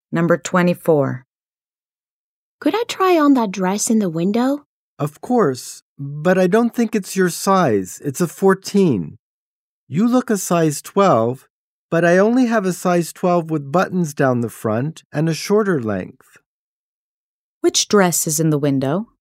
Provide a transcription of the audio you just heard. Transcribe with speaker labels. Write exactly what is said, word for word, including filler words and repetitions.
Speaker 1: Number twenty-four.
Speaker 2: Could I try on that dress in the window?
Speaker 3: Of course, but I don't think it's your size. It's a fourteen. You look a size twelve, but I only have a size twelve with buttons down the front and a shorter length.
Speaker 1: Which dress is in the window?